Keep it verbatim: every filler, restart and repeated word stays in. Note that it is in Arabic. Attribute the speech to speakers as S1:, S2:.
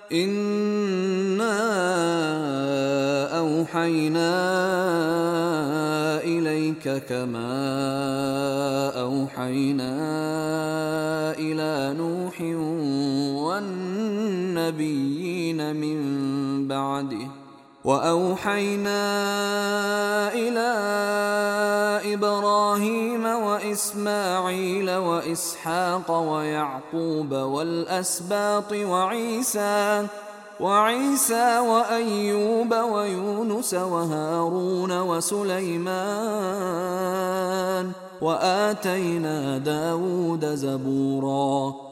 S1: إنا أوحينا إليك كما أوحينا إلى نوح والنبيين من بعده وأوحينا إلى إبراهيم وإسماعيل وإسحاق ويعقوب والأسباط وعيسى وعيسى وأيوب ويونس وهارون وسليمان وآتينا داود زبورا